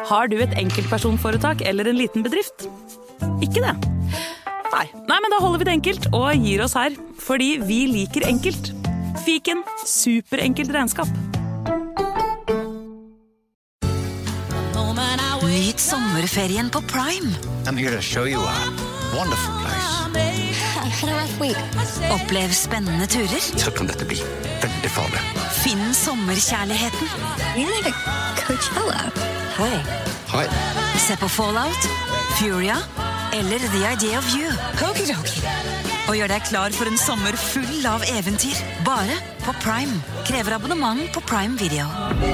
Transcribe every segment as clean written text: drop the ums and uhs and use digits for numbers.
Har du et enkeltpersonforetak eller en liten bedrift? Ikke det? Nei, men da holder vi det enkelt og gir oss her, fordi vi liker enkelt. Fiken, superenkelt regnskap. Nyt sommerferien på Prime. I'm here to show you a wonderful place. Had a rough week. Opplev spennende turer. Så kan dette bli veldig farlig. Finn sommerkjærligheten. You're like a Coachella. Hei. Hei. Se på Fallout, Furia eller The Idea of You. Okidoki. Og gjør deg klar for en sommer full av eventyr. Bare på Prime. Krever abonnement på Prime Video.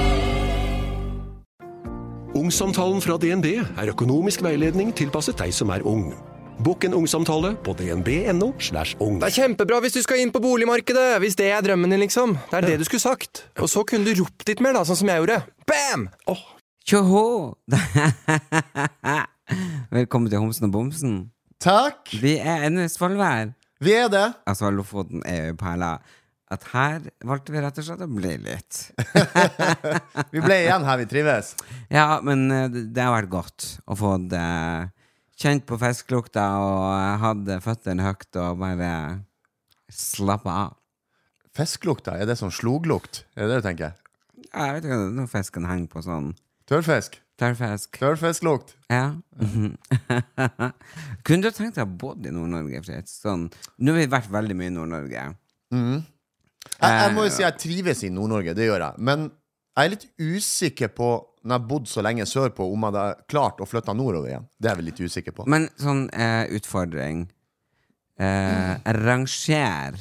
Ungsamtalen fra DNB er økonomisk veiledning tilpasset deg som er ung. Bokk en ungsamtale på dnb.no/ung. Det er kjempebra hvis du skal inn på boligmarkedet, hvis det er drømmen din, liksom. Det er det du skulle sagt. Og så kunne du ropt litt mer, da, sånn som jeg gjorde. Bam! Tjoho! Velkommen til Homsen og Bomsen. Takk. Vi er enda i Svolvær. Vi er det. Altså, Lofoten er jo perla. At her valgte vi rett og slett å bli litt. Vi ble igjen her, vi trives. Ja, men det har vært godt å få kjent på fiskelukta og hadde føttene høyt og bare slappe av. Fiskelukta, er det sånn sloglukt? Er det det du tenker? Ja, jeg vet ikke når fisken henger på sånn. Tørrfisk? Tørrfisk. Tørrfisklukt? Ja. Kunne du tenkt deg å bo i Nord-Norge, Fritz? Sånn, nå har vi vært veldig mye i Nord-Norge. Jeg må jo si jeg trives i Nord-Norge, det gjør jeg. Men jeg er litt usikker på, når jeg har bodd så lenge sørpå, om jeg hadde klart å flytte nordover igjen. Det er jeg vel litt usikker på. Men sånn utfordring. Ranger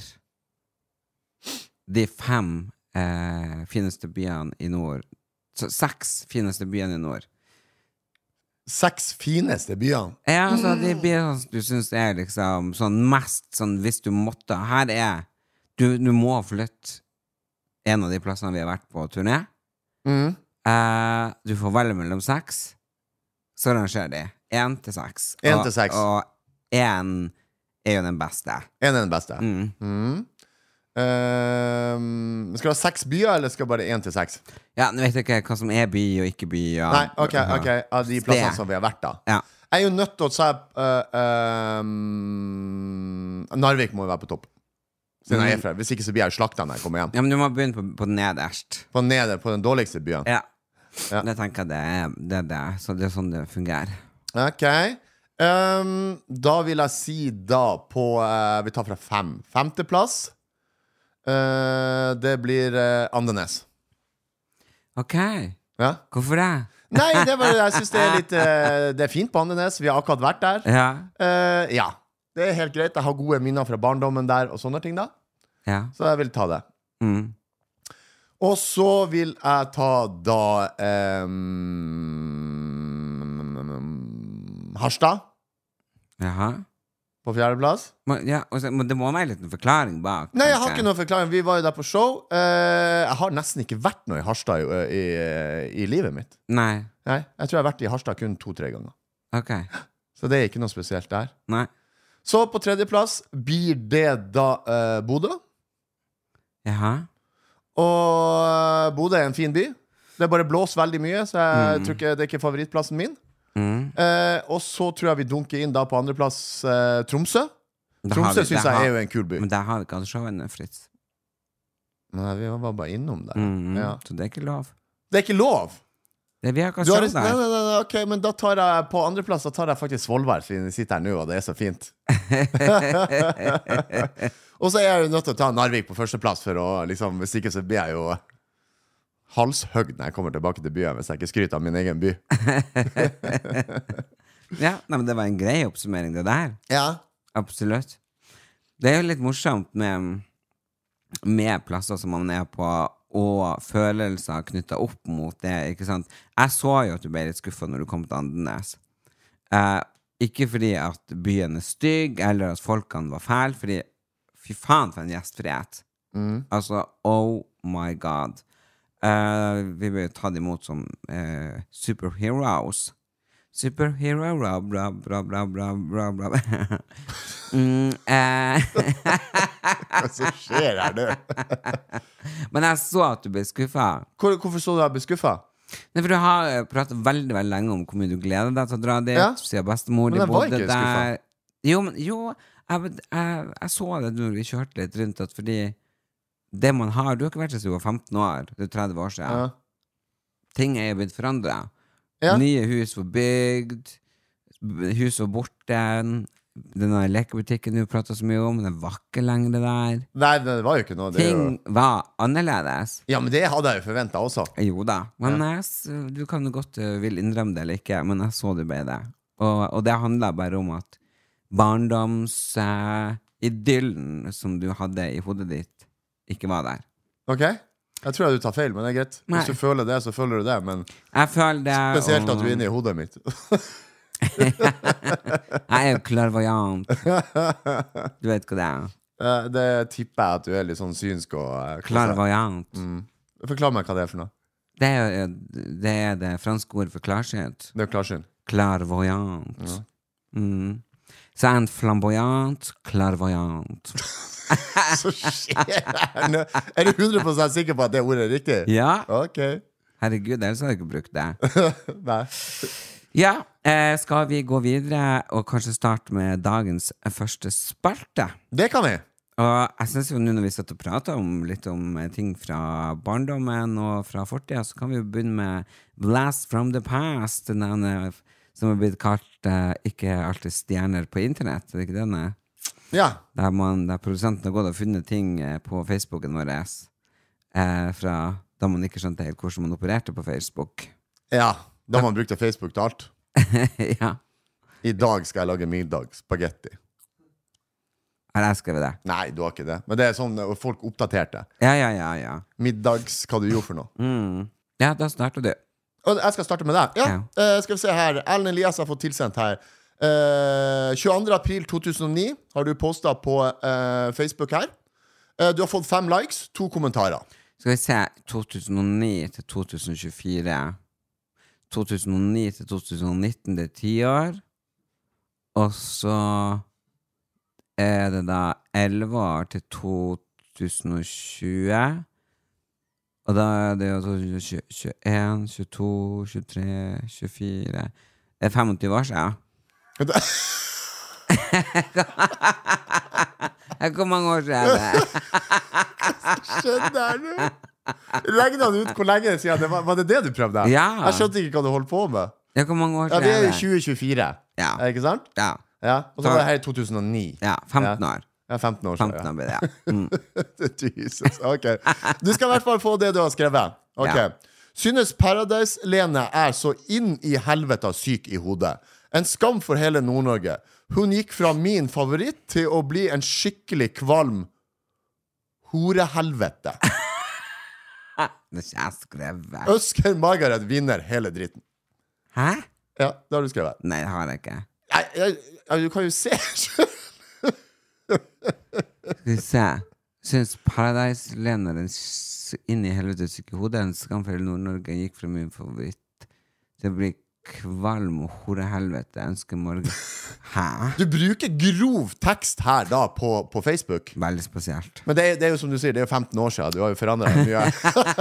de 5 fineste byene i nord. Så 6 fineste byene i nord. 6 fineste byene? Ja, altså de byene du synes er liksom sånn mest sånn hvis du måtte. Her er du må flytte en av de plassene vi har vært på turné. Du får velge mellom 6. Så rangerer de 1 til 6. 1 til 6. Og 1 er jo den beste. 1 er den beste. Skal du ha 6 byer, eller skal du bare 1 til 6? Ja, nå vet jeg ikke hva som er by og ikke by. Ja. Nei, ok, av de plassene som vi har vært da. Ja. Jeg er jo nødt til å si Narvik må jo være på topp. Siden jeg er fra. Hvis ikke så blir jeg slakta når jeg kommer hjem. Ja, men du må begynne på nederst. På den dårligste byen. Ja. Det tenker jeg det er det. Så det er sånn det fungerer. Ok. Da vil jeg si da på vi tar fra 5. 5. plass. Det blir Andenes. Ok. Ja. Hvorfor det? Nei, jeg synes det er litt det er fint på Andenes. Vi har akkurat vært der. Ja. Ja. Det er helt greit. Jeg har gode minner fra barndommen der og sånne ting da. Ja. Så jeg vil ta det. Og så vil jeg ta da Harstad. Jaha. På 4. plass. Ja, men det må være litt en forklaring bak. Nei, jeg har ikke noen forklaring. Vi var jo der på show. Jeg har nesten ikke vært noe i Harstad i livet mitt. Nei. Jeg tror jeg har vært i Harstad kun 2-3 ganger. Ok. Så det er ikke noe spesielt der. Nei. Så på 3. plass blir det da Bodø. Jaha. Og Bodø er en fin by. Det bare blåser veldig mye, så jeg tror ikke det er ikke favorittplassen min. Og så tror jeg vi dunker inn da på 2. plass Tromsø. Tromsø synes jeg er jo en kul by. Men der har vi ikke hatt showene, Fritz. Nei, vi var bare innom der. Ja. Så det er ikke lov. Det er ikke lov? Vi har ikke hatt show der. Nei, ok, men da tar jeg på 2. plass, da tar jeg faktisk Svolvær, siden vi sitter her nå, og det er så fint. Og så er jeg jo nødt til å ta Narvik på 1. plass, for å liksom, hvis ikke så blir jeg jo halshøgd når jeg kommer tilbake til byen, hvis jeg ikke skryter av min egen by. Ja, nei, men det var en grei oppsummering det der. Ja. Absolutt. Det er jo litt morsomt med plasser som man er på, og følelser knyttet opp mot det, ikke sant? Jeg så jo at du ble litt skuffet når du kom til Andenes. Ikke fordi at byen er stygg, eller at folkene var fæl, fordi fy faen for en gjestfrihet. Altså, oh my god. Vi ble tatt imot som superheroes. Superhero, bla bla bla bla bla bla bla. Hva som skjer her nå? Men jeg så at du ble skuffet. Hvorfor så du at du ble skuffet? Nei, for du har pratet veldig, veldig lenge om hvor mye du gleder deg til å dra dit, siden bestemor Men de jeg var bodde ikke der. Jo, jeg så det når vi kjørte litt rundt, at fordi det man har, du har ikke vært siden du var 15 år, det er 30 år siden. Ting er jo blitt forandret. Nye hus var bygd, hus var borte, denne lekebutikken du pratet så mye om, den var ikke lenger der. Nei, det var jo ikke noe. Ting var annerledes. Ja, men det hadde jeg jo forventet også. Jo da, men du kan jo godt vil innrømme det eller ikke, men jeg så det ble det. Og det handler bare om at barndomsidyllen som du hadde i hodet ditt ikke var der. Ok, jeg tror du tar feil, men det er greit. Hvis du føler det, så føler du det, men jeg føler det, spesielt at du er inne i hodet mitt. Jeg er jo klarvoyant. Du vet hva det er. Det tipper jeg at du er litt sånn synsk og klarvoyant. Forklar meg hva det er for noe. Det er det franske ordet for klarsynt. Det er klarsyn. Klarvoyant. Så er en flamboyant klarvoyant. Så skjer det. Er du 100% sikker på at det ordet er riktig? Ja. Ok. Herregud, ellers har jeg ikke brukt det. Nei. Ja, skal vi gå videre og kanskje starte med dagens første spalte? Det kan vi. Og jeg synes jo nå når vi satt og pratet litt om ting fra barndommen og fra fortiden, så kan vi jo begynne med Blast from the Past, den som har blitt kalt ikke alltid stjerner på internett, er det ikke denne? Ja. Der produsenten har gått og funnet ting på Facebooken vår fra da man ikke skjønte helt hvordan man opererte på Facebook. Ja, da man brukte Facebook til alt. Ja. I dag skal jeg lage middag, spagetti. Har jeg skrevet det? Nei, du har ikke det. Men det er sånn folk oppdaterte. Ja. Middags, hva du gjorde for noe. Ja, da starter du. Og jeg skal starte med deg. Ja, skal vi se her. Ellen Elias har fått tilsendt her. 22. april 2009 har du postet på Facebook her. Du har fått 5 likes, 2 kommentarer. Skal vi se, 2009 til 2024. 2009 til 2019, det er 10 år. Og så er det da 11 år til 2020. Og da er det jo 2021, 22, 23, 24. Det er 25 år siden. Hvor mange år siden er det? Skjønner du? Regner du ut hvor lenge siden det var det du prøvde? Ja. Jeg skjønte ikke hva du holdt på med. Ja, hvor mange år Ja, siden vi er er i det? 2024. Ja. Ikke sant? Ja. Ja. Og så var det her i 2009. Ja, 15 år. Ja, 15 år siden. 15 år blir det, ja. Jesus, ok. Du skal i hvert fall få det du har skrevet. Ok. Ja. Synes Paradise-Lene er så inn i helvete syk i hodet. En skam for hele Nord-Norge. Hun gikk fra min favoritt til å bli en skikkelig kvalm horehelvete. Det er ikke jeg skrevet. Øsker Margaret vinner hele dritten. Hæ? Ja, det har du skrevet. Nei, det har jeg ikke. Nei, du kan jo se. Skal vi se. Synes Paradise-Lene er inn i helvete syk i hodet. En skam for hele Nord-Norge gikk fra min favoritt til å bli kvalm og horehelvete. Ønsker Morgan. Hæ? Du bruker grov tekst her da på Facebook. Veldig spesielt. Men det er jo som du sier, det er jo 15 år siden. Du har jo forandret deg mye.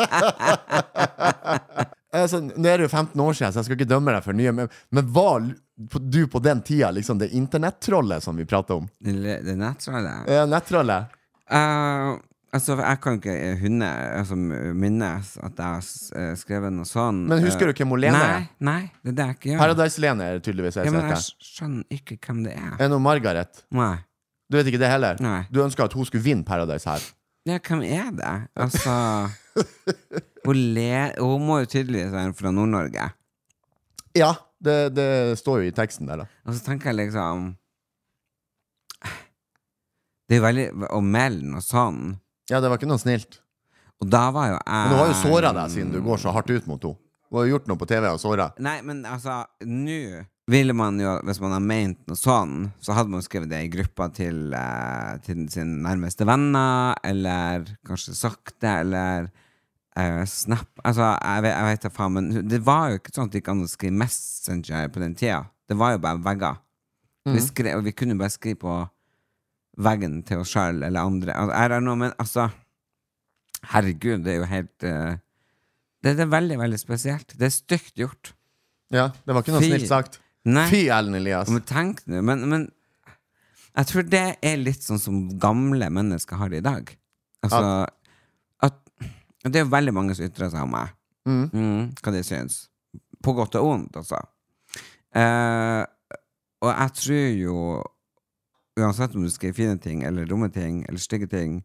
Altså, nå er det jo 15 år siden, så jeg skal ikke dømme deg for nye. Men var du på den tida liksom det internettrollet som vi pratet om? Det nettrollet? Ja, nettrollet. Altså, jeg kan ikke minnes at jeg har skrevet noe sånn. Men husker du hvem Lene er? Nei, det er det jeg ikke gjør. Paradise-Lene er det tydeligvis. Ja, men jeg skjønner ikke hvem det er. Er det noe Margaret? Nei. Du vet ikke det heller? Nei. Du ønsker at hun skulle vinne Paradise her. Ja, hvem er det? Altså hun må jo tydeligvis være fra Nord-Norge. Ja, det står jo i teksten der da. Og så tenker jeg liksom det er jo veldig å melde noe sånn. Ja, det var ikke noe snilt. Og da var jo jeg Men du har jo såret deg siden du går så hardt ut mot henne. Du har jo gjort noe på TV og såret. Nei, men altså nå ville man jo, hvis man har ment noe sånn, så hadde man skrevet det i gruppa til sin nærmeste venner, eller kanskje sagt det, eller Snap. Altså, jeg vet da faen, men det var jo ikke sånn at det gikk an å skrive Messenger på den tida. Det var jo bare vegger. Og vi kunne bare skrive på veggen til oss selv eller andre. Altså, men altså herregud, det er jo helt Det er veldig, veldig spesielt. Det er stygt gjort. Ja, det var ikke noe Fy. snilt sagt. Nei. Fy, Ellen Elias. Men tenk nå, men jeg tror det er litt sånn som gamle mennesker har det i dag. Altså, at det er jo veldig mange som ytrer seg om meg. Hva de synes. På godt og ondt, altså. Og jeg tror jo, uansett om du skriver fine ting, eller dumme ting, eller stygge ting,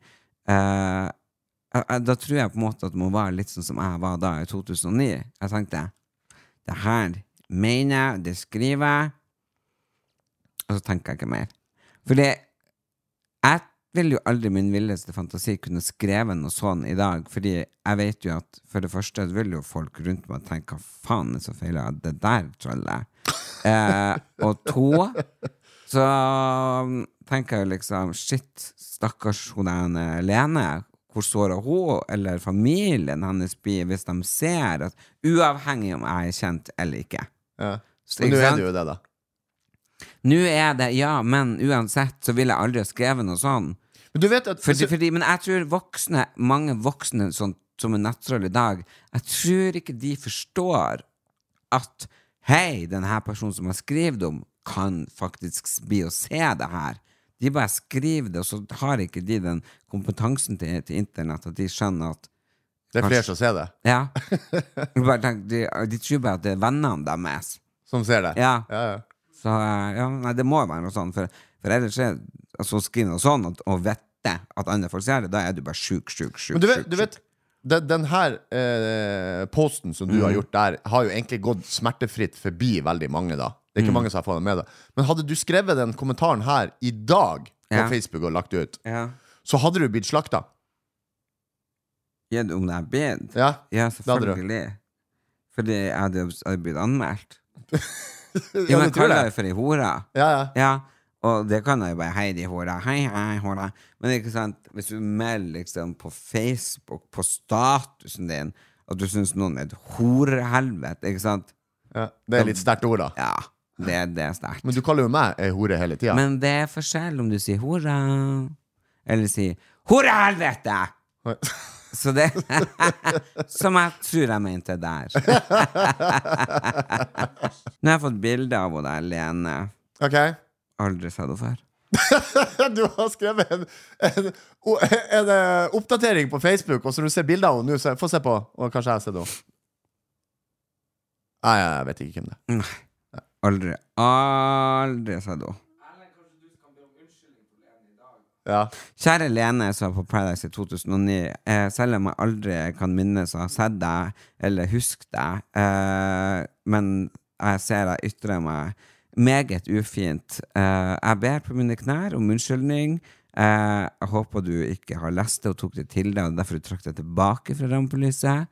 da tror jeg på en måte at det må være litt sånn som jeg var da i 2009. Jeg tenkte, det her mener jeg, det skriver jeg, og så tenker jeg ikke mer. Fordi jeg vil jo aldri min villeste fantasi kunne skrive noe sånn i dag, fordi jeg vet jo at for det første vil jo folk rundt meg tenke, hva faen er så feil av det der trollet? Og to, så tenker jeg liksom, shit, stakkars hun der Lene, hvor såret hun eller familien hennes blir hvis de ser at uavhengig om jeg er kjent eller ikke. Ja. Så nå er det jo det da. Nå er det, ja, men uansett så vil jeg aldri ha skrevet noe sånn. Men du vet at men jeg tror mange voksne som er nettroll i dag, jeg tror ikke de forstår at hei, denne personen som har skrevet om kan faktisk bli å se det her. De bare skriver det, og så har ikke de den kompetansen til internett, at de skjønner at det er flere som ser det. Ja. De tror bare at det er vennene deres som ser det. Ja. Ja. Så ja, nei, det må være noe sånn, for ellers er altså, skrive noe sånn og vette at andre folk ser det, da er du bare sjuk. Men du vet den her posten som du har gjort der, har jo egentlig gått smertefritt forbi veldig mange da. Det er ikke mange som har fått det med det. Men hadde du skrevet den kommentaren her i dag på Facebook og lagt ut, så hadde du blitt slakta. Ja, om det er blitt? Ja, selvfølgelig. Fordi jeg hadde blitt anmeldt. Ja, men kaller jeg for en hora. Ja. Og det kan jeg jo bare, hei de hora, hei hora. Men ikke sant, hvis du melder liksom på Facebook, på statusen din, at du synes noen er et horehelvete, ikke sant? Ja, det er litt sterkt ord da. Ja, det er sterkt. Men du kaller jo meg hore hele tiden. Men det er forskjell om du sier hora, eller sier horehelvete! Så det som jeg tror jeg mente der. Nå har jeg fått bilde av henne der, Lene. Ok. Aldri sett henne før. Du har skrevet en oppdatering på Facebook, og så du ser bilder av henne nå, få se på, og kanskje jeg ser det også. Nei, jeg vet ikke hvem det er. Nei, aldri sett henne. Ja. Kjære Lene som var på Paradise i 2009, selv om jeg aldri kan minnes å ha sett deg eller huske deg, men jeg ser deg ytre meg meget ufint. Jeg ber på mine knær om unnskyldning. Jeg håper du ikke har lest det og tok det til deg, og derfor du trakk det tilbake fra rampelyset.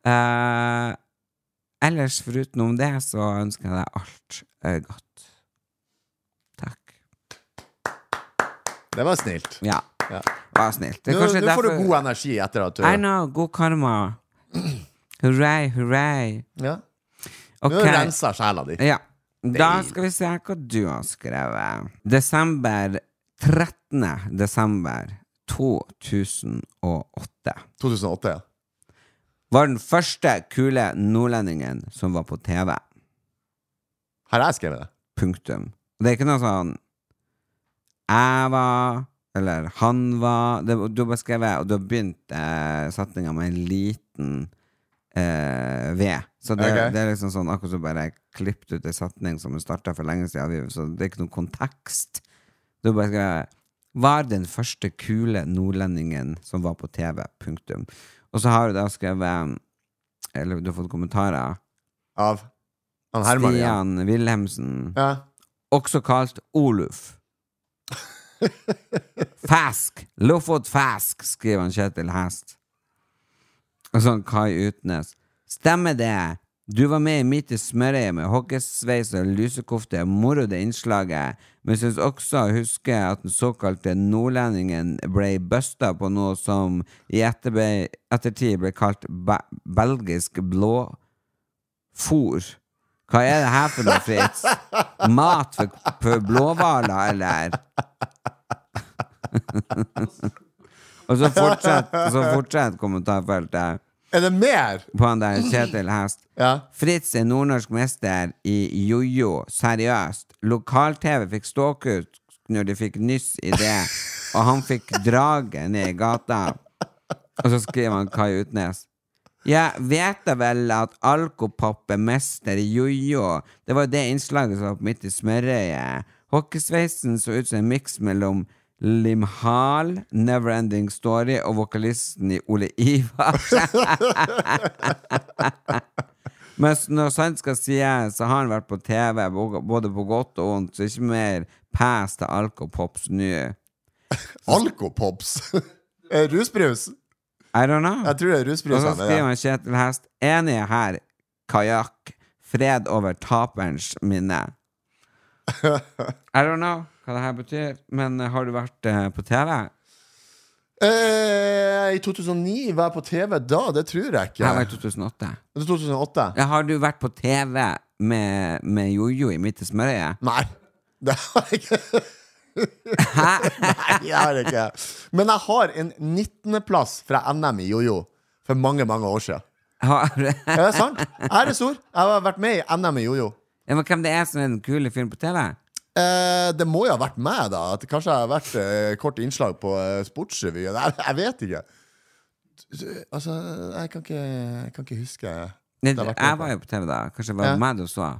Ellers foruten det så ønsker jeg deg alt godt. Det var snilt. Ja, det var snilt. Det nå får du god energi etter at du... I know, god karma. Hurray. Ja. Okay. Nå renser sjela di. Ja. Da skal vi se hva du har skrevet. 13. desember 2008. 2008, ja. Var den første kule nordlendingen som var på TV. Har jeg skrevet det? Punktum. Det er ikke noe sånn jeg var, eller han var, du har beskrevet, og du har begynt setningen med en liten V. Så det er liksom sånn, akkurat så bare klippet ut en setning som du startet for lenge siden, så det er ikke noen kontekst. Du har bare skrevet, var den første kule nordlendingen som var på TV, punktum. Og så har du da skrevet, eller du har fått kommentarer av han Herman, Stian Wilhelmsen, også kalt Oluf. Fask, Lofot Fask, skriver han Kjetil Hest. Og sånn Kai Utnes. Stemmer det? Du var med i Midt i smørøyet med hockeysveis og lusekofte, moro det innslaget, men synes også å huske at den såkalte nordlendingen ble bustet på noe som i ettertid ble kalt belgisk blåfôr. Hva er det her for noe, Fritz? Mat for blåvaler, eller? Og så fortsett kommentarfeltet. Er det mer? På han der Kjetil Hest. Ja. Fritz er nordnorsk mester i jojo. Seriøst. Lokal-TV fikk ståkut når de fikk nyss i det, og han fikk drage ned i gata. Og så skriver han Kai Utnes. Jeg vet da vel at Alkopop er mester i jojo. Det var det innslaget som var på midt i smørøyet. Hockeysveisen så ut som en mix mellom Limhal, Neverending Story og vokalisten i Ole Ivar. Men når sant skal sies, så har han vært på TV både på godt og ondt, så ikke mer pass til Alkopops nye. Alkopops? Rusbrus? I don't know. Jeg tror det rusbrus. Og så skriver han Kjetil Hest. Enige her, kajakk. Fred over taperens minne. I don't know hva det her betyr, men har du vært på TV? I 2009 var jeg på TV da, det tror jeg ikke. Jeg var i 2008. 2008? Ja, har du vært på TV med jojo i midt i smørøyet? Nei, det har jeg ikke. Nei, jeg har det ikke. Men jeg har en 19. plass fra NM i jojo for mange, mange år siden. Er det sant? Er det stor? Jeg har vært med i NM i jojo. Ja, men hvem det er som er den kule fyren på TV? Det må jo ha vært meg da. At det kanskje har vært kort innslag på Sportsrevyen. Jeg vet ikke. Altså, jeg kan ikke huske. Jeg var jo på TV da. Kanskje det var meg du så?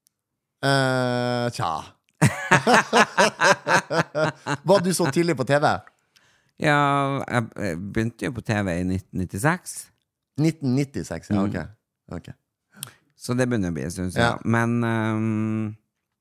Tja. Var du så tidlig på TV? Ja, jeg begynte jo på TV i 1996. 1996, ja, ok. Så det begynner å bli, synes jeg. Ja. Men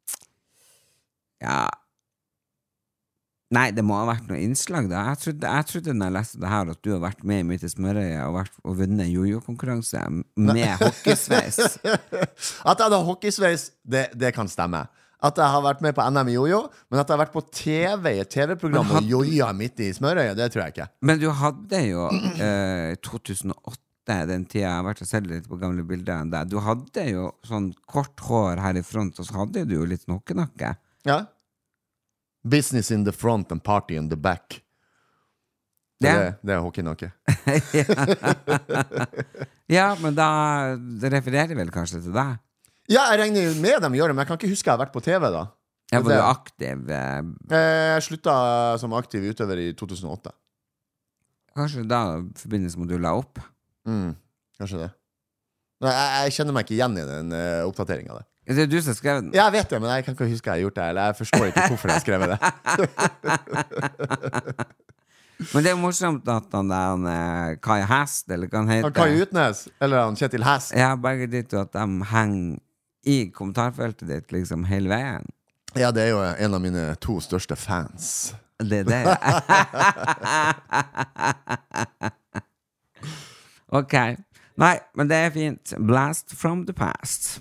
ja. Nei, det må ha vært noe innslag da. Jeg trodde når jeg leste det her at du har vært med i Midt i smørøyet og vunnet jojo-konkurranse med hockeysveis. At jeg hadde hockeysveis, det kan stemme. At jeg har vært med på NM i jojo, men at jeg har vært på TV i et TV-program og joja midt i smørøyet, det tror jeg ikke. Men du hadde jo 2008, den tida jeg har vært og sett litt på gamle bilder enn deg. Du hadde jo sånn kort hår her i front, og så hadde du jo litt nokkenakke. Ja. Business in the front and party in the back. Det er hockeynakke. Ja, men da det refererer vel kanskje til deg? Ja, jeg regner jo med dem gjør det, men jeg kan ikke huske jeg har vært på TV da. Ja, var du aktiv? Jeg sluttet som aktiv utøver i 2008. Kanskje da forbindelse med du la opp? Kanskje det. Nei, jeg kjenner meg ikke igjen i den oppdateringen av det. Det er du som skrev den? Ja, jeg vet det, men jeg kan ikke huske jeg har gjort det, eller jeg forstår ikke hvorfor jeg skrev det. Men det er jo morsomt at han Kai Hest, eller hva han heter. Kai Utnes, eller han Kjetil Hest. Ja, begge ditt, og at de henger i kommentarfeltet ditt liksom hele veien. Ja, det er jo en av mine 2 største fans. Det er det. Ok. Nei, men det er fint. Blast from the past.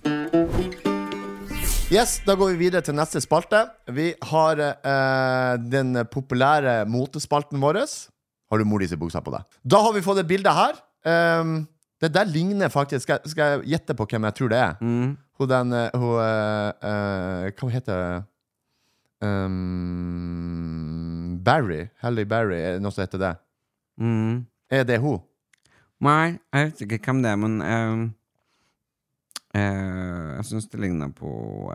Yes, da går vi videre til neste spalte. Vi har den populære motespalten vår. Har du Mordis i buksa på deg? Da har vi fått et bilde her. Det der ligner faktisk. Skal jeg gjette på hvem jeg tror det er? Hva heter det? Barry. Halle Berry, er det noe som heter det? Er det hun? Nei, jeg vet ikke hvem det er, men jeg synes det ligner på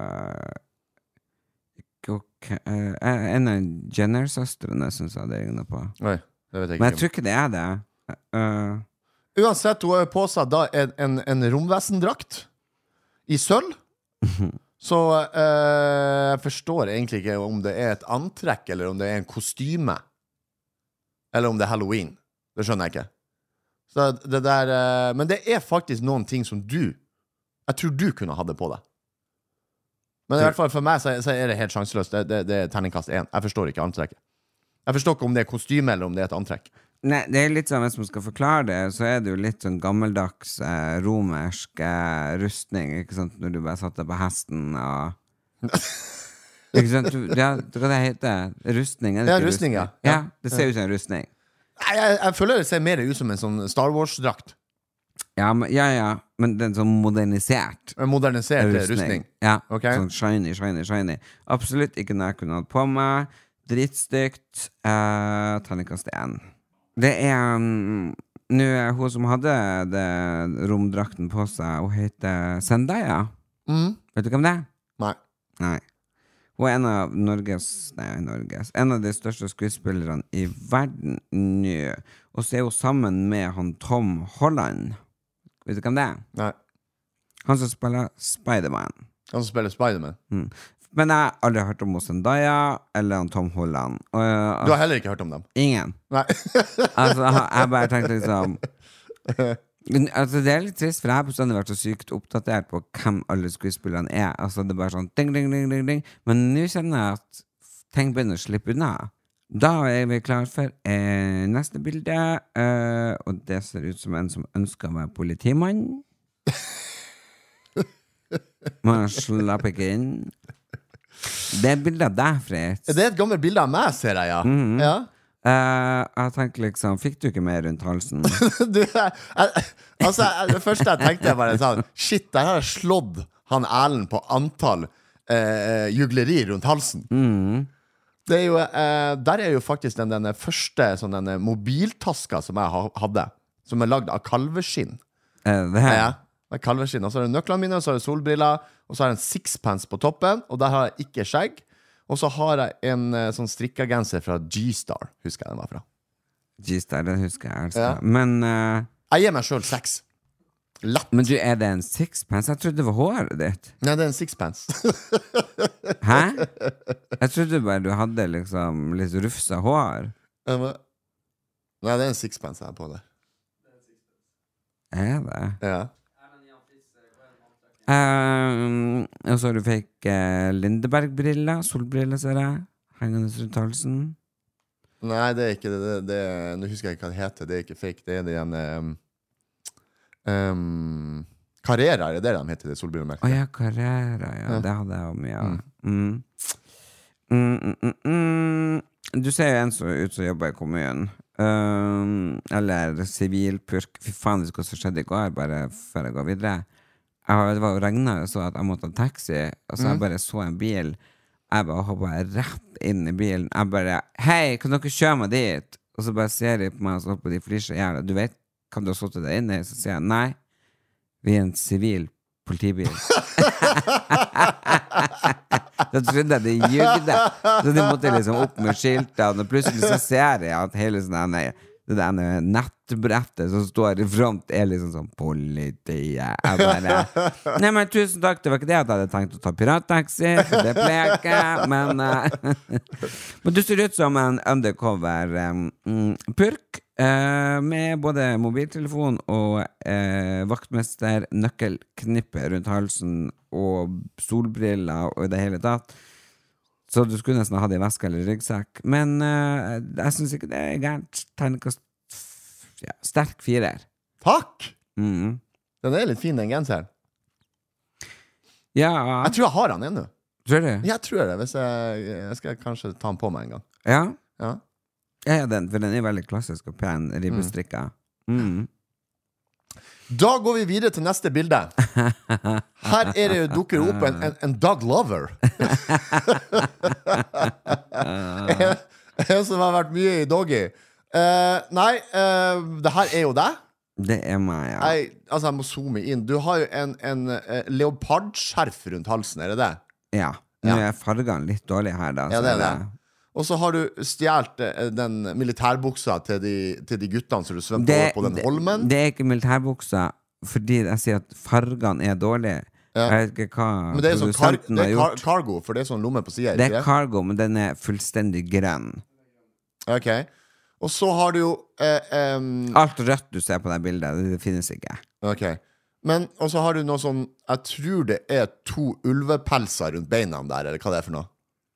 en av Jenner-søstrene synes jeg det ligner på. Oi, det vet jeg ikke. Men jeg tror ikke det er det. Uansett, hun har på seg da en romvesendrakt i sølv. Så jeg forstår egentlig ikke om det er et antrekk, eller om det er en kostyme, eller om det er Halloween. Det skjønner jeg ikke. Så det der, men det er faktisk noen ting som jeg tror du kunne ha det på deg. Men i hvert fall for meg så er det helt sjanseløst. Det er terningkast 1. Jeg forstår ikke antrekket. Jeg forstår ikke om det er kostyme eller om det er et antrekk. Nei, det er litt sånn, hvis man skal forklare det, så er det jo litt sånn gammeldags romersk rustning, ikke sant, når du bare satt deg på hesten og ikke sant, hva det heter? Rustning, er det ikke rustning? Ja, det ser ut som en rustning. Jeg føler det ser mer ut som en sånn Star Wars-drakt. Ja, men den sånn modernisert rustning. Ja, okay. Sånn shiny. Absolutt ikke noe jeg kunne hatt på meg. Drittstygt. Terningkast 1. Det er Nå er hun som hadde det romdrakten på seg, hun heter Zendaya. Vet du hvem det er? Nei. Hun er en av en av de største skuespillerne i verden nå. Og så er hun sammen med han Tom Holland. Vet du hvem det er? Nei. Han som spiller Spider-Man. Men jeg har aldri hørt om Zendaya eller han Tom Holland. Og, du har heller ikke hørt om dem? Ingen. Nei. Altså, jeg bare tenkte liksom Altså, det er litt trist, for jeg har bestandig vært så sykt oppdatert på hvem alle skuespillerne er. Altså, det er bare sånn ding, ding, ding, ding, ding. Men nå kjenner jeg at ting begynner å slippe unna. Da er vi klar for neste bilde, og det ser ut som en som ønsker å være politimann. Man slapper ikke inn. Det er et bilde av deg, Fritz. Det er et gammelt bilde av meg, ser jeg, ja. Ja. Jeg tenkte liksom, fikk du ikke mer rundt halsen? Det første jeg tenkte jeg bare sånn, shit, der har jeg slått han Erlend på antall jugleri rundt halsen. Det er jo, der er jo faktisk den første sånn, den mobiltaska som jeg hadde, som er lagd av kalveskinn. Det her? Ja, kalveskinn. Og så har jeg nøklene mine, og så har jeg solbriller, og så har jeg en sixpence på toppen, og der har jeg ikke skjegg. Og så har jeg en sånn strikkagenser fra G-Star. Husker jeg den var fra. G-Star, den husker jeg altså. Ja. Men jeg gir meg selv 6. Latt. Men du, er det en sixpence? Jeg trodde det var håret ditt. Nei, det er en sixpence. Hæ? Jeg trodde bare du hadde liksom litt rufsa hår. Nei, det er en sixpence jeg har på det. Er det? Ja. Og så du fikk Lindeberg-briller, solbriller ser jeg, hengende rundt halsen. Nei, det er ikke det, nå husker jeg ikke hva det heter. Det er ikke fake, det er den Carrera, er det de heter, det solbrillermerket? Åja, Carrera, ja, det hadde jeg jo mye. Du ser jo en som ut som jobber i kommunen, eller sivilpurk. Fy faen, det skulle så skjedd i går, bare før jeg går videre. Det var jo regnet så at jeg måtte ha taxi, og så jeg bare så en bil. Jeg bare hoppet rett inn i bilen. Jeg bare, hei, kan dere kjøre meg dit? Og så bare ser de på meg, og så håper de flisjer jævla. Du vet, kan du ha suttet der inne? Så sier jeg, nei, vi er en sivil politibil. Da trodde jeg de jugde. Så de måtte liksom opp med skiltene, og plutselig så ser jeg at hele sånn det der nettbrettet som står i front er liksom sånn politiet. Jeg bare, nei, men tusen takk, det var ikke det at jeg hadde tenkt å ta pirattaxi, for det pleker, men du ser ut som en undercover purk med både mobiltelefon og vaktmester, nøkkelknippe rundt halsen og solbriller og i det hele tatt. Så du skulle nesten ha det i veske eller ryggsekk. Men jeg synes ikke det er gærent. Terningkast sterk 4. Takk! Den er litt fin, den genseren. Ja. Jeg tror jeg har den ennå. Tror du? Jeg tror det, hvis jeg skal kanskje ta den på meg en gang. Ja? Ja, for den er veldig klassisk og pen, ribbestrikka. Da går vi videre til neste bilde. Her er det jo dukker opp en dog lover. En som har vært mye i doggy. Nei, det her er jo deg. Det er meg, ja. Jeg må zoome inn. Du har jo en leopardskjerf rundt halsen, er det det? Ja, nå er fargene litt dårlige her da. Ja, det er det. Og så har du stjert den militærbuksa til de guttene som du svømte over på den holmen. Det er ikke militærbuksa, fordi jeg sier at fargene er dårlige. Ja. Jeg vet ikke hva men det er produsenten har gjort. Cargo, for det er sånn lomme på siden. Det er cargo, men den er fullstendig grønn. Ok. Og så har du jo alt rødt du ser på det bildet, det finnes ikke. Ok. Men, og så har du noe sånn, jeg tror det er 2 ulvepelser rundt beina der, eller hva det er for noe?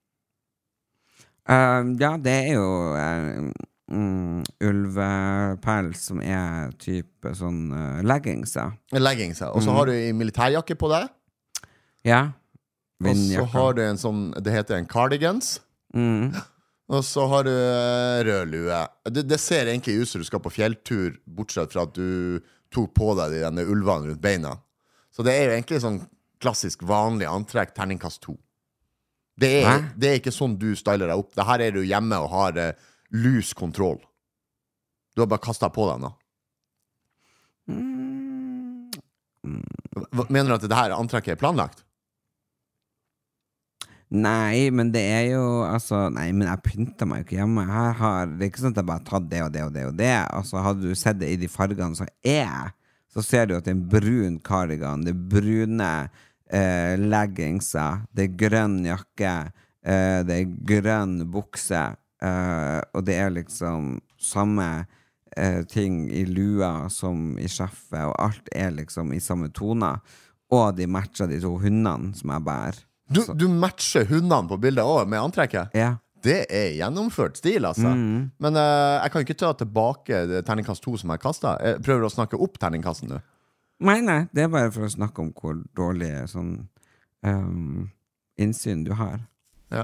Ja, det er jo ulvepels som er type sånn leggingser. Leggingser. Og så har du en militærjakke på deg. Ja. Og så har du en sånn, det heter en cardigans. Og så har du rød lue. Det ser egentlig ut som du skal på fjelltur, bortsett fra at du tok på deg de ulvene rundt beina. Så det er jo egentlig sånn klassisk vanlig antrekk, terningkast 2. Det er ikke sånn du styler deg opp. Det her er du hjemme og har lus kontroll. Du har bare kastet på deg nå. Mener du at det her antrekket er planlagt? Nei, men det er jo Nei, men jeg pynter meg ikke hjemme. Det er ikke sånn at jeg bare har tatt det og det og det og det. Altså, hadde du sett det i de fargene så ser du at det er en brun cardigan, det er brune leggingser, det er grønn jakke, det er grønn bukse, og det er liksom samme ting i lua som i skjeffet, og alt er liksom i samme toner, og de matcher de 2 hundene som jeg bærer. Du matcher hundene på bildet også med antrekket? Ja. Det er gjennomført stil, altså. Men jeg kan ikke ta tilbake terningkast 2 som jeg kastet. Jeg prøver å snakke opp terningkasten nå. Nei, det er bare for å snakke om hvor dårlig sånn innsyn du har. Ja.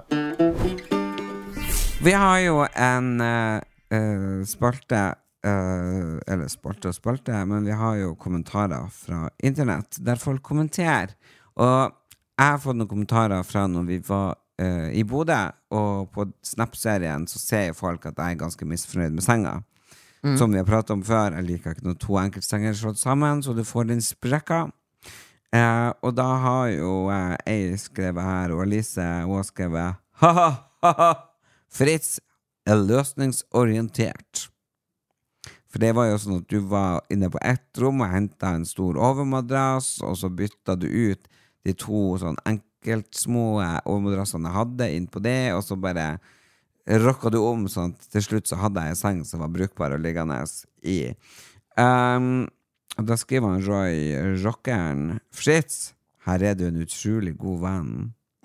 Vi har jo en spalte, eller spalte, men vi har jo kommentarer fra internett, der folk kommenterer. Og jeg har fått noen kommentarer fra når vi var i Bodø, og på Snap-serien så ser folk at jeg er ganske misfornøyd med senga. Som vi har pratet om før, jeg liker ikke når 2 enkeltsenger slått sammen, så du får din sprekka. Og da har jo jeg skrevet her, og Alice hun har skrevet ha, Fritz er løsningsorientert. For det var jo sånn at du var inne på ett rom og hentet en stor overmadrass, og så bytta du ut de 2 sånn enkeltsmå overmadrassene jeg hadde inn på det, og så bare rokket du om sånn at til slutt så hadde jeg en seng som var brukbar og liggende i. Og da skriver han Roy Rockeren: Fritz, her er du en utrolig god venn.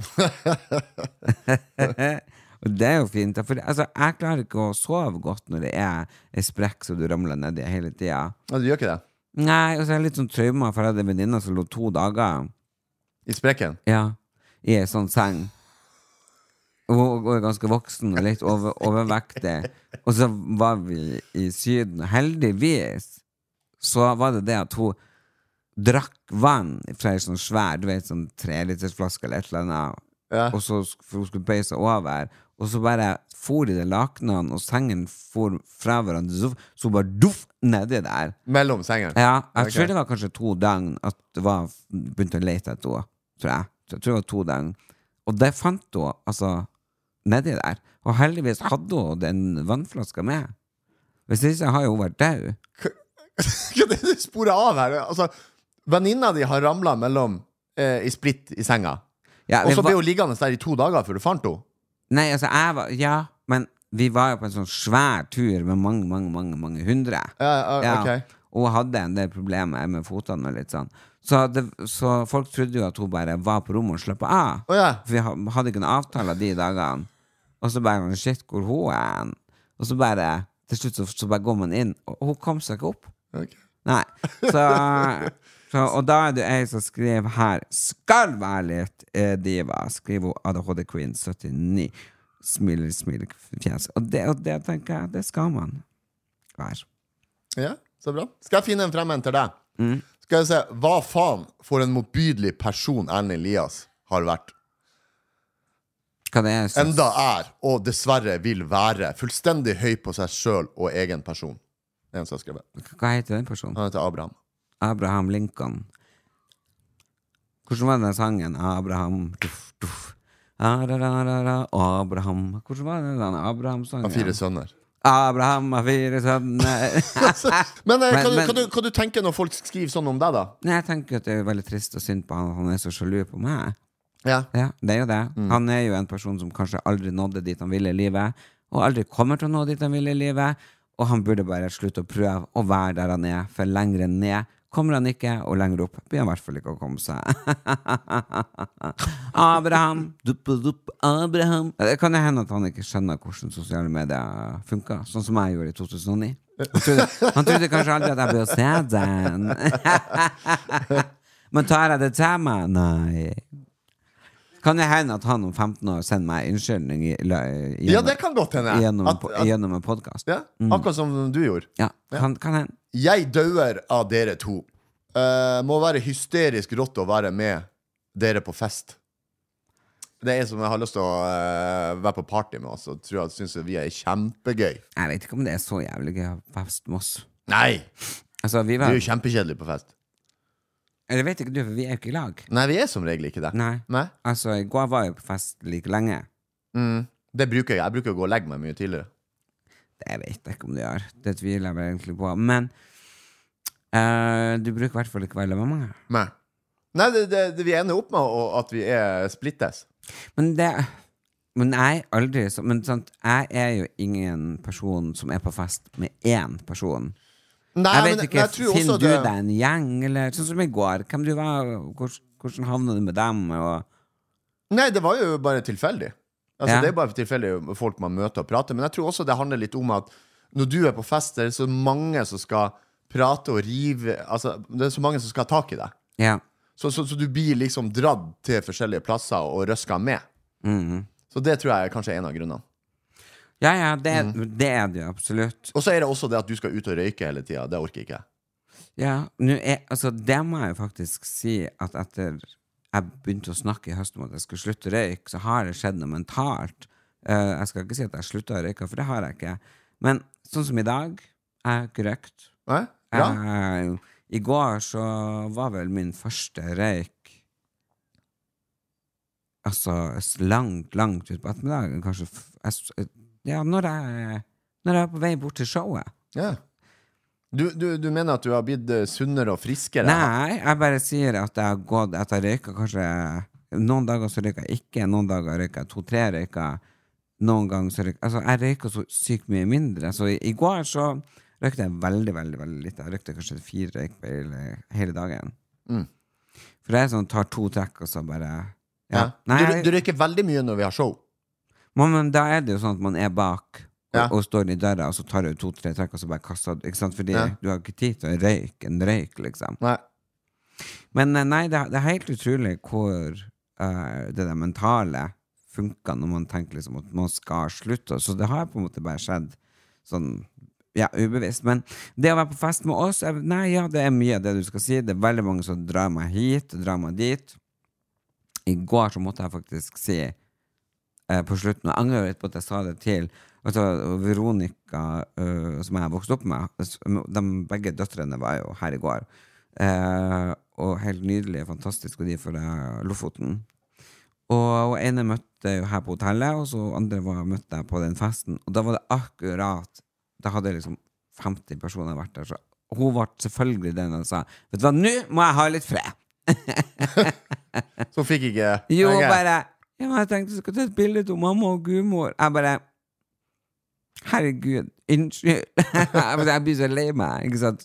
Og det er jo fint, for jeg klarer ikke å sove godt når det er en sprekk så du ramler ned i hele tiden. Ja, du gjør ikke det? Nei, og så er jeg litt sånn trauma, for jeg hadde en venninne som lå 2 dager i sprekken? Ja, i en sånn seng. Hun er ganske voksen og litt overvektig. Og så var vi i Syden. Heldigvis så var det at hun drakk vann fra en sånn svær, du vet, sånn 3-litersflaske eller et eller annet. Ja. Og så for hun skulle bøye seg over, og så bare for i det laknene, og sengen for fra hverandre, så bare duff nedi der. Mellom sengen? Ja, jeg tror det var kanskje 2 døgn at det var begynt å lete etter henne, tror jeg. Jeg tror det var 2 døgn. Og det fant hun, nedi der. Og heldigvis hadde hun den vannflaska med. Hvis ikke har jo hun vært død. Hva er det du sporer av her? Venninna di har ramlet mellom i splitt i senga. Ja, og så ble hun liggende der i 2 dager før du fant henne. Nei, men vi var jo på en sånn svær tur med mange hundre. Okay. Og hun hadde en del problemer med fotene og litt sånn. Så folk trodde jo at hun bare var på rommet og slappet av. For vi hadde ikke noen avtaler de dagene. Og så bare, shit, hvor hun er. Og så bare, til slutt så bare går man inn, og hun kom seg ikke opp. Okay. Nei, og da er det jeg som skriver her: skal være litt diva. Skriver hun ADHD Queen 79. Smiler fjes. Og det tenker jeg, det skal man være. Ja, så bra. Skal jeg finne en frem til deg? Skal jeg se, hva faen for en motbydelig person Erlend Elias har vært? Hva det er? Enda og dessverre vil være fullstendig høy på seg selv og egen person. Det er en som har skrevet. Hva heter den personen? Han heter Abraham. Abraham Lincoln. Hvordan var den sangen? Abraham Abraham. Hvordan var den Abraham-sangen? Av 4 sønner. Abraham av 4 sønner. Men hva du tenker når folk skriver sånn om deg da? Nei, jeg tenker at det er veldig trist og synd på han. Han er så sjalu på meg. Ja, det er jo det. Han er jo en person som kanskje aldri nådde dit han ville i livet, og aldri kommer til å nå dit han ville i livet. Og han burde bare slutte å prøve å være der han er, for lengre ned kommer han ikke, og lenger opp blir han i hvert fall ikke å komme seg. Abraham, Abraham. Det kan jo hende at han ikke skjønner hvordan sosiale medier funker, sånn som jeg gjorde i 2009. Han trodde kanskje aldri at jeg ble å se den. Men tar jeg det til meg? Nei. Kan det hende at han om 15 år sender meg unnskyldning ja, det kan godt hende gjennom en podcast. Ja, akkurat som du gjorde. Ja, kan hende. Jeg dør av dere 2. Må være hysterisk rått å være med dere på fest. Det er som jeg har lyst til å være på party med oss, og tror jeg synes vi er kjempegøy. Jeg vet ikke om det er så jævlig gøy å fest med oss. Nei, det er jo kjempekjedelig på fest. Eller vet ikke du, for vi jo ikke i lag. Nei, vi som regel ikke det. Nei. Altså, i går var jeg på fest like lenge. Det bruker jeg. Jeg bruker å gå og legge meg mye tidligere. Det vet jeg ikke om du gjør. Det tviler jeg vel egentlig på. Men du bruker i hvert fall ikke være med mange. Nei, vi ender opp med at vi splittes. Men jeg aldri så, men sant, jeg jo ingen person som på fest med én person. Nei, jeg vet ikke, finner du det... deg en gjeng, eller sånn som i går, hvem du var, hvordan havnet du med dem? Nei, det var jo bare tilfeldig. Altså, det bare tilfeldig folk man møter og prater. Men jeg tror også det handler litt om at når du på fest, det så mange som skal prate og rive. Altså, det så mange som skal ha tak i deg. Så du blir liksom dratt til forskjellige plasser og røska med. Så det tror jeg kanskje en av grunnene. Ja, det det jo absolutt. Og så det også det at du skal ut og røyke hele tiden. Det orker ikke jeg. Ja, altså det må jeg jo faktisk si at etter jeg begynte å snakke i høst om at jeg skulle slutte å røyke, så har det skjedd noe mentalt. Jeg skal ikke si at jeg sluttet å røyke, for det har jeg ikke. Men sånn som i dag, jeg har ikke røykt. I går så var vel min første røyk altså langt ut på ettermiddagen, kanskje når jeg var på vei bort til showet. Du mener at du har blitt sunnere og friskere? Nei, jeg bare sier at jeg har gått at jeg røyker kanskje noen dager så røyker jeg ikke, noen dager røyker jeg 2-3 røyker, noen ganger så røyker altså jeg røyker så sykt mye mindre, så i går så røykte jeg veldig litt. Jeg røykte kanskje 4 røyk på hele dagen. For jeg sånn, tar 2 trekk og så bare Nei, du røyker veldig mye når vi har show. Men da det jo sånn at man bak og står i døra, og så tar du 2-3 trekk og så bare kasser du, ikke sant? Fordi du har ikke tid til å røyke en røyk, liksom. Men nei, det helt utrolig hvor det der mentale funker når man tenker liksom at man skal slutte, så det har på en måte bare skjedd sånn, ubevisst. Men det å være på fest med oss, det mye av det du skal si. Det veldig mange som drar meg hit, drar meg dit. I går så måtte jeg faktisk si på slutten, og jeg angrer litt på at jeg sa det til altså Veronica som jeg har vokst opp med, begge døtrene var jo her i går og helt nydelig, fantastisk, og de fra Lofoten, og ene møtte jo her på hotellet, og så andre møtte jeg på den festen, og da var det akkurat da hadde liksom 50 personer vært der, så hun var selvfølgelig den og sa, vet du hva, nå må jeg ha litt fred. Så fikk ikke jo, bare jeg tenkte jeg skulle ta et bilde til mamma og gudmor. Jeg bare herregud, unnskyld. Jeg blir så lei meg, ikke sant?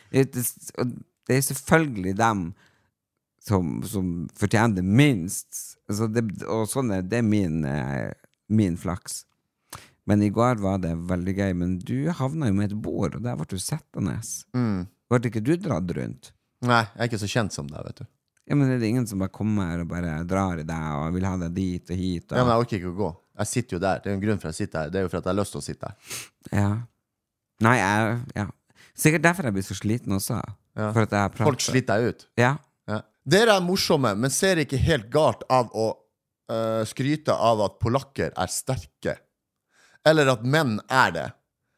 Det selvfølgelig dem som fortjener det minst, altså og sånn det min flaks. Men i går var det veldig gøy, men du havnet jo med et bord, og der var du settende. Var det ikke du dratt rundt? Nei, jeg ikke så kjent som deg, vet du. Ja, men det ingen som bare kommer og bare drar i deg og vil ha deg dit og hit og... Ja, men jeg orker ikke å gå. Jeg sitter jo der. Det en grunn for at jeg sitter her. Det jo for at jeg har lyst til å sitte her. Ja. Nei, sikkert derfor jeg blir så sliten også. For at jeg prater. Folk sliter deg ut. Ja. Dere morsomme, men ser ikke helt galt av å skryte av at polakker sterke. Eller at menn det.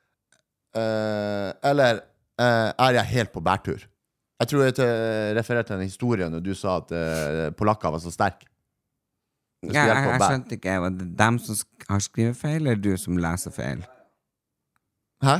Eller jeg helt på bærtur. Jeg tror jeg refererte en historie når du sa at polakker var så sterk. Jeg skjønte ikke, var det dem som har skrevet feil, eller du som leser feil? Hæ?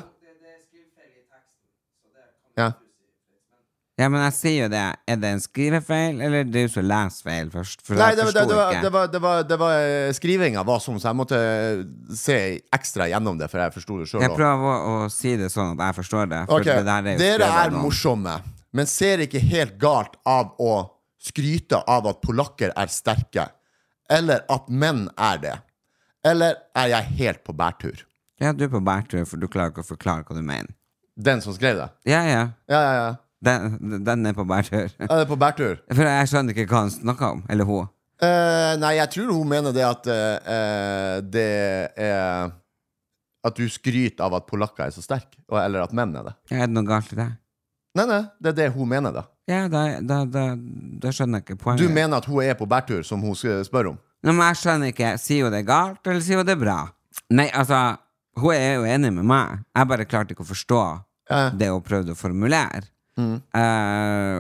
Ja, men jeg sier jo det. Det en skrivefeil, eller du som leser feil først? For nei, det var skrivinga var sånn, så jeg måtte se ekstra gjennom det, for jeg forstod det selv. Jeg prøver å si det sånn at jeg forstår det. Ok, dere morsomme, men ser ikke helt galt av å skryte av at polakker sterke, eller at menn det. Eller jeg helt på bærtur? Ja, du på bærtur, for du klarer ikke å forklare hva du mener. Den som skrev det? Ja. Ja. Den på bærtur. Ja, det på bærtur. For jeg skjønner ikke hva han snakker om, eller hun. Nei, jeg tror hun mener det at det at du skryter av at polakker så sterk, eller at menn det. Ja, det noe galt i det? Nei, det det hun mener da. Ja, da skjønner jeg ikke poenget. Du mener at hun på bærtur, som hun spør om? Nei, men jeg skjønner ikke. Sier hun det galt, eller sier hun det bra? Nei, altså, hun jo enig med meg. Jeg bare klarte ikke å forstå det hun prøvde å formulere.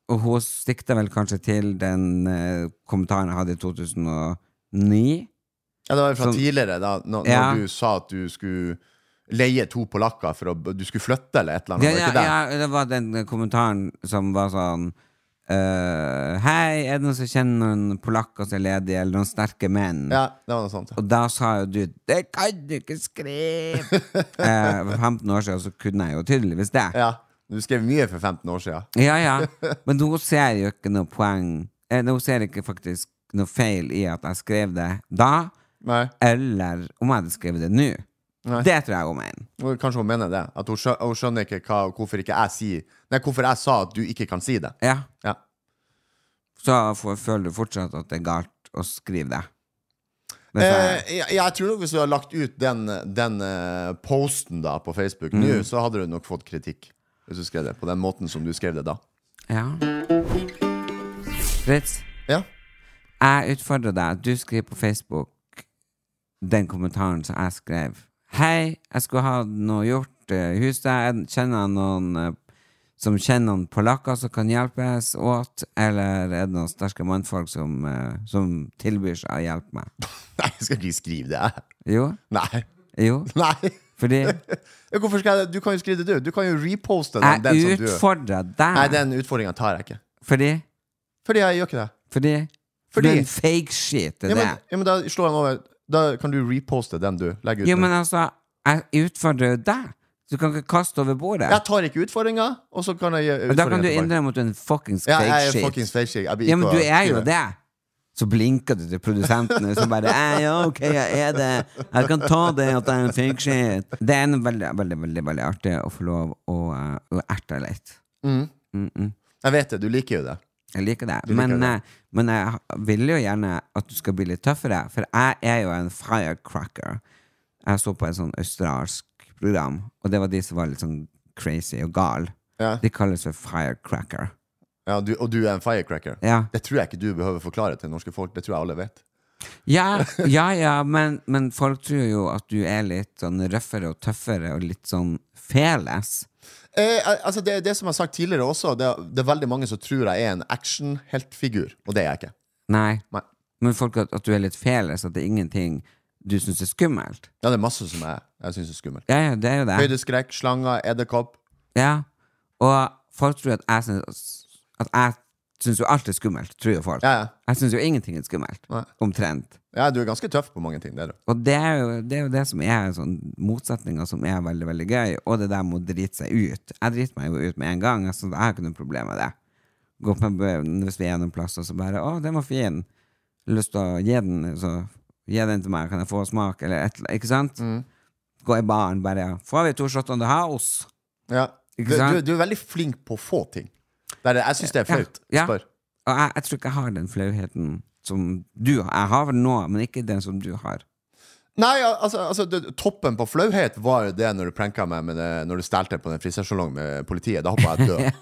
og hun sikta vel kanskje til den kommentaren jeg hadde i 2009. Ja, det var fra tidligere, da, når du sa at du skulle leie 2 polakker for du skulle flytte eller et eller annet. Ja, det var den kommentaren som var sånn hei, det noen som kjenner noen polakker som ledige, eller noen sterke menn? Ja, det var noe sånt. Og da sa jo du, det kan du ikke skrive. For 15 år siden så kunne jeg jo tydeligvis det. Ja, du skrev mye for 15 år siden. Ja, men nå ser jeg jo ikke noe poeng. Nå ser jeg ikke faktisk noe feil i at jeg skrev det da, eller om jeg hadde skrevet det nå. Det tror jeg hun mener. Kanskje hun mener det. At hun skjønner ikke hvorfor ikke jeg sier hvorfor jeg sa at du ikke kan si det. Ja. Så føler du fortsatt at det galt å skrive det. Jeg tror nok hvis du har lagt ut den posten da på Facebook nå, så hadde du nok fått kritikk hvis du skrev det på den måten som du skrev det da. Ja. Ritz, jeg utfordrer deg. Du skriver på Facebook den kommentaren som jeg skrev. Hei, jeg skulle ha noe gjort i huset. Jeg kjenner noen som kjenner noen polakker som kan hjelpes åt, eller det noen sterke mannfolk som tilbyr seg å hjelpe meg? Nei, jeg skal ikke skrive det. Jo? Nei. Jo? Nei. Fordi hvorfor skal jeg, du kan jo skrive det du kan jo reposte den som du... Jeg utfordrer deg. Nei, den utfordringen tar jeg ikke. Fordi jeg gjør ikke det. Fordi det er en fake shit, det ja, men da slår han over. Da kan du reposte den du legger ut. Jo, men altså, jeg utfordrer jo deg. Du kan ikke kaste over bordet. Jeg tar ikke utfordringen, og så kan jeg gjøre utfordringen. Da kan du innrømme at du er en fuckings fake shit. Ja, jeg er fuckings fake shit. Ja, men du er jo det. Så blinker du til produsentene, så bare, ja, ok, jeg er det. Jeg kan ta det at jeg er en fake shit. Det er veldig, veldig, veldig, veldig artig å få lov å erte litt. Jeg vet det, du liker jo det. Jeg liker det, men jeg vil jo gjerne at du skal bli litt tøffere, for jeg er jo en firecracker. Jeg så på et sånn australsk program, og det var de som var litt sånn crazy og gal. De kalles for firecracker. Ja, og du er en firecracker. Det tror jeg ikke du behøver forklare til norske folk. Det tror jeg alle vet. Ja, men folk tror jo at du er litt sånn røffere og tøffere og litt sånn feles. Altså det som jeg har sagt tidligere også, det er veldig mange som tror jeg er en action-heltfigur, og det er jeg ikke. Nei. Men folk at du er litt feles, at det er ingenting du synes er skummelt. Ja, det er masse som jeg synes er skummelt. Ja, det er jo det. Høydeskrekk, slanger, edderkopp. Ja, og folk tror at jeg synes jo alt er skummelt, tror jo folk. Jeg synes jo ingenting er skummelt. Omtrent. Ja, du er ganske tøff på mange ting der. Og det er jo det som er sånn motsetninger som er veldig, veldig gøy, og det der må drite seg ut. Jeg driter meg jo ut med en gang, så jeg har ikke noe problem med det. Gå på, hvis vi er noen plasser, så bare, den var fin. Lyst til å gi den, så gi den til meg, kan jeg få smak, eller et eller annet, ikke sant? Gå i baren, bare, får vi 2 shot on the house? Ja, du er veldig flink på å få ting. Jeg synes det er flaut, spør. Og jeg tror ikke jeg har den flauheten som du har. Jeg har vel noe, men ikke den som du har. Nei, altså toppen på flauhet var jo det når du pranket meg med det, når du stelte på den frisersalong med politiet. Da hoppet jeg død.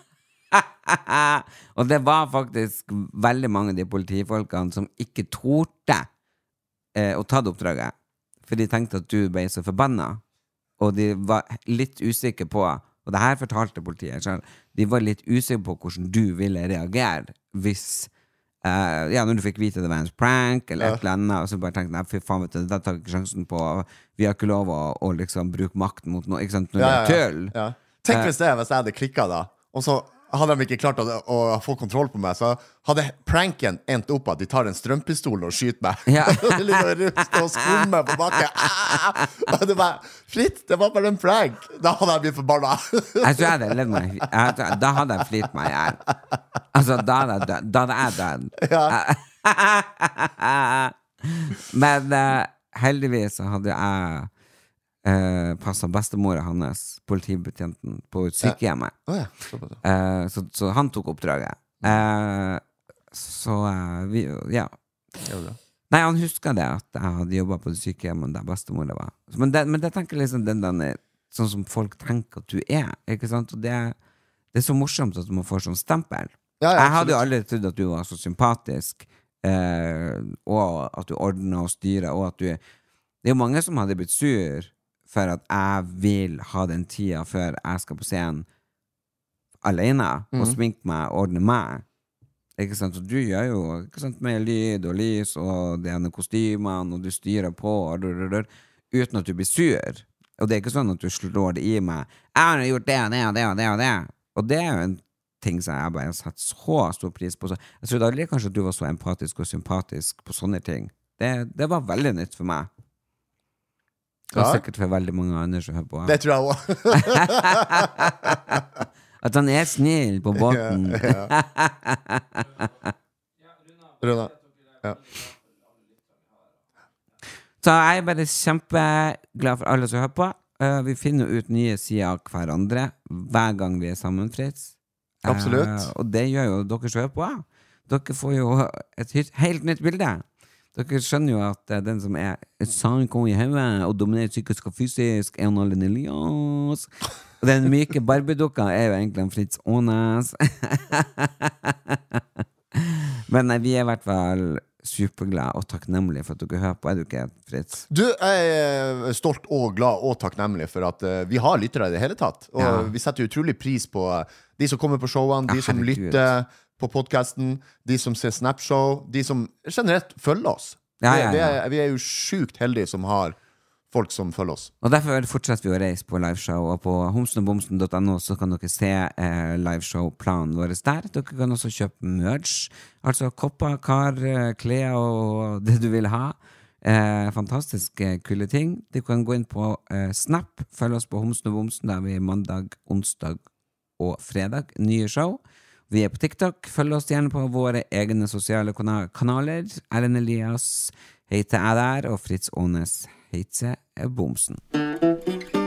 Og det var faktisk veldig mange av de politifolkene som ikke torde å ta det oppdraget, for de tenkte at du ble så forbannet, og de var litt usikre på, og det her fortalte politiet selv, de var litt usikre på hvordan du ville reagere hvis når du fikk vite det var en prank eller et eller annet, og så bare tenkte jeg, fy faen, vet du, da tar jeg ikke sjansen på, vi har ikke lov å liksom bruke makt mot noe, ikke sant, når det er tøll. Tenk hvis jeg hadde klikket da, og så hadde de ikke klart å få kontroll på meg, så hadde pranken endt opp at de tar en strømpistol og skyter meg. Det ligger rust og skumme på bakken. Og det var fritt, det var bare en prank. Da hadde jeg blitt forbannet. Jeg tror jeg hadde levd meg, da hadde jeg flirt meg igjen. Altså, da hadde jeg dødd. Men heldigvis så hadde jeg passet bestemora hans, politibetjenten, på sykehjemmet. Så han tok oppdraget. Nei, han husker det, at jeg hadde jobbet på sykehjemmet der bestemora var. Men det tenker jeg liksom sånn som folk tenker at du er, ikke sant? Og det er så morsomt at man får sånn stempel. Jeg hadde jo aldri trodd at du var så sympatisk, og at du ordner og styrer, og at du... Det er jo mange som hadde blitt sur for at jeg vil ha den tida før jeg skal på scenen. alene og sminke meg, ordne meg. Ikke sant? Og du gjør jo ikke sant, med lyd og lys og de ene kostymene, og du styrer på, uten at du blir sur. Og det er ikke sånn at du slår det i meg. Jeg har gjort det og det og det og det og det. Og det er jo en ting som jeg bare har satt så stor pris på. Så jeg trodde aldri kanskje at du var så empatisk og sympatisk på sånne ting. Det var veldig nytt for meg. Det var sikkert for veldig mange andre som hører på. Det tror jeg også. At han er snill på båten. Runa. Ja. Så jeg er bare kjempeglad for alle som hører på. Vi finner ut nye sider av hverandre hver gang vi er sammen, Fritz. Absolutt. Og det gjør jo dere som hører på. Dere får jo et helt nytt bilde. Dere skjønner jo at den som er sanko i hodet og dominerer psykisk og fysisk er Arnold Elias. Og den myke Barbie-dukka er jo egentlig en Fritz Aanes. Men vi er i hvert fall superglad og takknemlig for at dere hører på. Er du ikke, Fritz? Du, jeg er stolt og glad og takknemlig for at vi har lyttere i det hele tatt. Og vi setter utrolig pris på de som kommer på showene, de som lytter på podcasten, de som ser Snapshow, de som generelt følger oss. Vi er jo sykt heldige som har folk som følger oss. Og derfor fortsetter vi å reise på liveshow, og på homsenobomsen.no så kan dere se liveshow-planen vår der. Dere kan også kjøpe merch, altså kopper, kar, klær og det du vil ha. Fantastiske kule ting. Du kan gå inn på Snap, følg oss på homsenobomsen, der vi mandag, onsdag og fredag, nye show. Vi er på TikTok, følg oss gjerne på våre egne sosiale kanaler. Erlend Elias heter jeg der, og Fritz Aanes heter Bomsen.